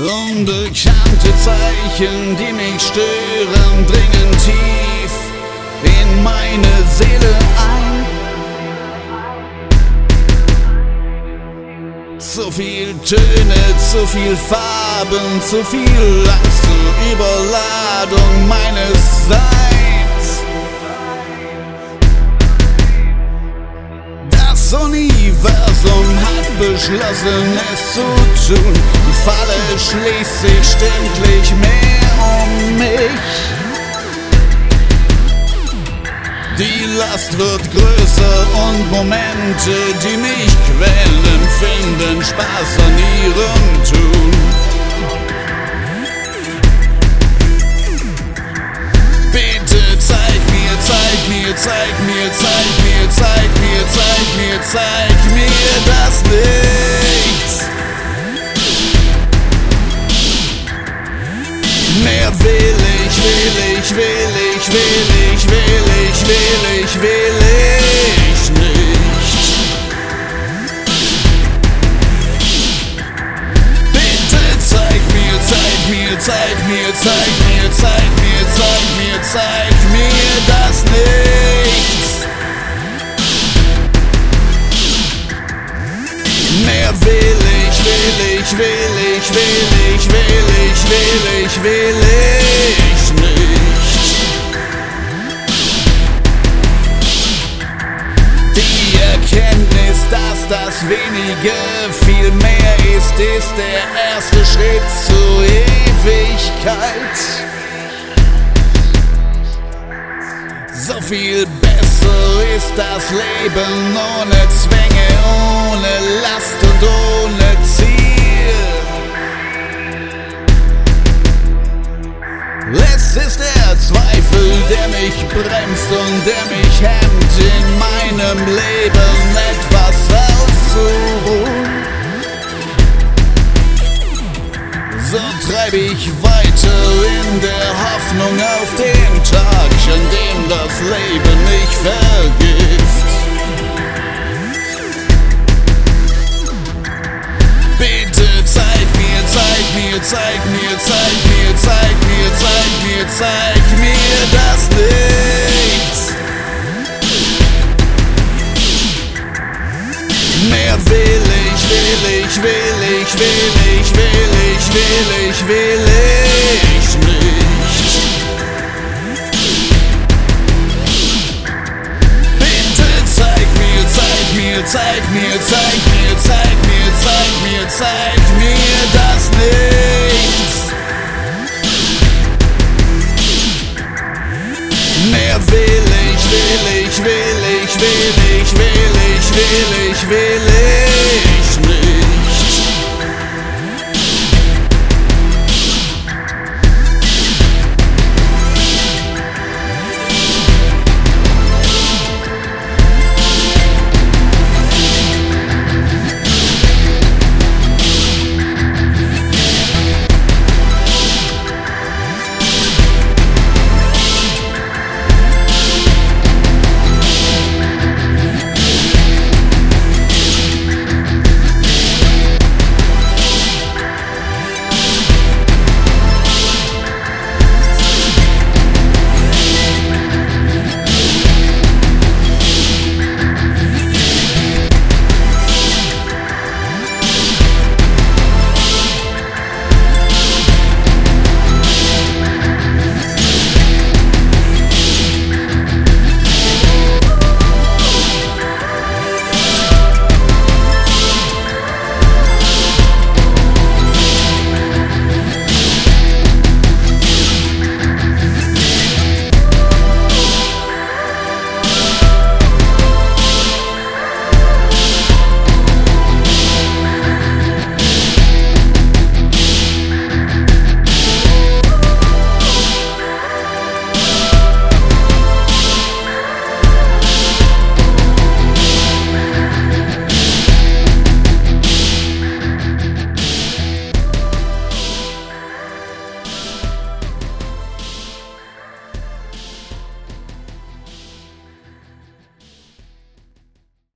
Unbekannte Zeichen, die mich stören, dringen tief in meine Seele ein. Zu viel Töne, zu viel Farben, zu viel Angst zur Überladung meines Seins. Das Universum hat beschlossen, es zu tun. Die Falle schließt sich stündlich mehr um mich. Die Last wird größer und Momente, die mich quälen, finden Spaß an ihrem Tun. Bitte zeig mir, zeig mir, zeig mir, zeig mir, zeig mir, zeig mir, zeig mir das Nichts. Mehr will ich, will ich, will ich, will ich, will ich, will ich, will ich nicht. Bitte zeig mir, zeig mir, zeig mir, zeig mir, zeig mir, zeig mir, zeig mir das Nichts. Mehr will ich, will ich, will ich, will ich, will ich, will ich, will ich nicht. Die Erkenntnis, dass das Wenige viel mehr ist der erste Schritt zur Ewigkeit. So viel besser ist das Leben ohne Zwänge, ohne Last und ohne Ziel. Es ist der Zweifel, der mich bremst und der mich hemmt, in meinem Leben etwas auszuruhen. So treib ich weiter in der Hoffnung auf den Tag, an dem das Leben mich vergisst. Bitte zeig mir, zeig mir, zeig mir, zeig mir, zeig mir, zeig mir, zeig mir das Nichts. Mehr will ich, will ich, will ich, will ich, will ich, will ich, will ich nicht. Bitte zeig mir, zeig mir, zeig mir, zeig mir, zeig mir, zeig mir, zeig mir das Nichts. Mehr will ich, will ich, will ich, will ich, will ich, will ich, will ich.